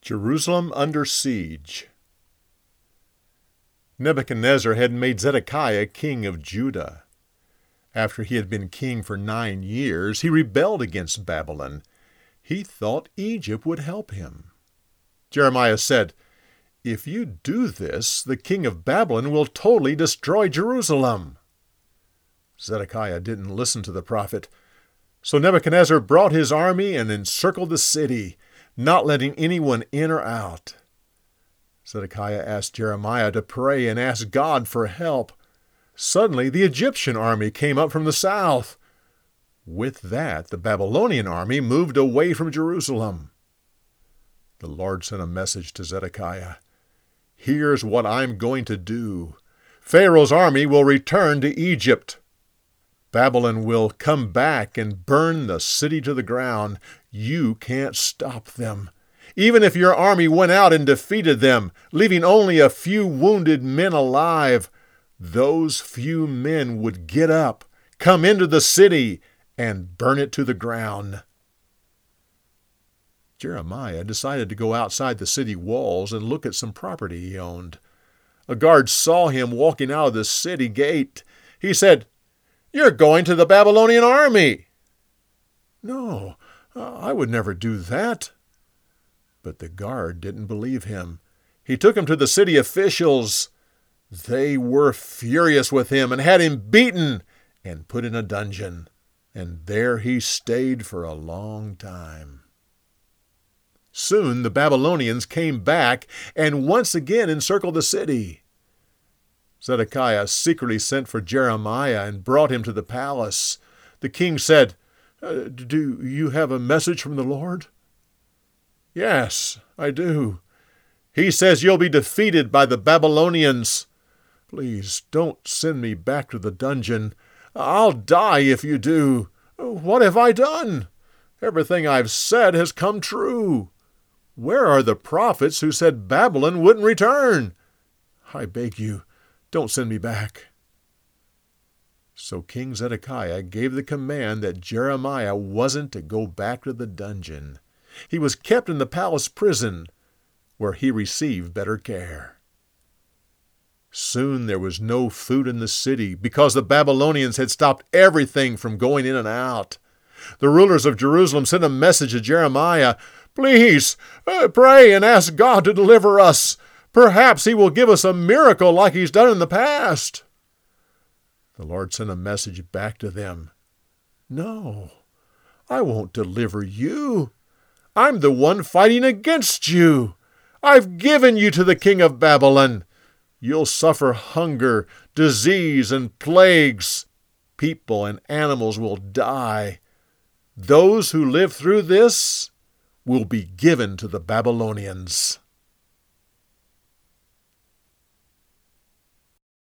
Jerusalem under siege. Nebuchadnezzar had made Zedekiah king of Judah. After he had been king for 9 years, he rebelled against Babylon. He thought Egypt would help him. Jeremiah said, "If you do this, the king of Babylon will totally destroy Jerusalem." Zedekiah didn't listen to the prophet. So Nebuchadnezzar brought his army and encircled the city, not letting anyone in or out. Zedekiah asked Jeremiah to pray and ask God for help. Suddenly, the Egyptian army came up from the south. With that, the Babylonian army moved away from Jerusalem. The Lord sent a message to Zedekiah. "Here's what I'm going to do. Pharaoh's army will return to Egypt. Babylon will come back and burn the city to the ground. You can't stop them. Even if your army went out and defeated them, leaving only a few wounded men alive, those few men would get up, come into the city, and burn it to the ground." Jeremiah decided to go outside the city walls and look at some property he owned. A guard saw him walking out of the city gate. He said, "You're going to the Babylonian army." "No, I would never do that." But the guard didn't believe him. He took him to the city officials. They were furious with him and had him beaten and put in a dungeon. And there he stayed for a long time. Soon the Babylonians came back and once again encircled the city. Zedekiah secretly sent for Jeremiah and brought him to the palace. The king said, "Do you have a message from the Lord?" "Yes, I do. He says you'll be defeated by the Babylonians. Please don't send me back to the dungeon. I'll die if you do. What have I done? Everything I've said has come true. Where are the prophets who said Babylon wouldn't return? I beg you, don't send me back." So King Zedekiah gave the command that Jeremiah wasn't to go back to the dungeon. He was kept in the palace prison, where he received better care. Soon there was no food in the city because the Babylonians had stopped everything from going in and out. The rulers of Jerusalem sent a message to Jeremiah, "Please, pray and ask God to deliver us. Perhaps he will give us a miracle like he's done in the past." The Lord sent a message back to them. "No, I won't deliver you. I'm the one fighting against you. I've given you to the king of Babylon. You'll suffer hunger, disease, and plagues. People and animals will die. Those who live through this will be given to the Babylonians."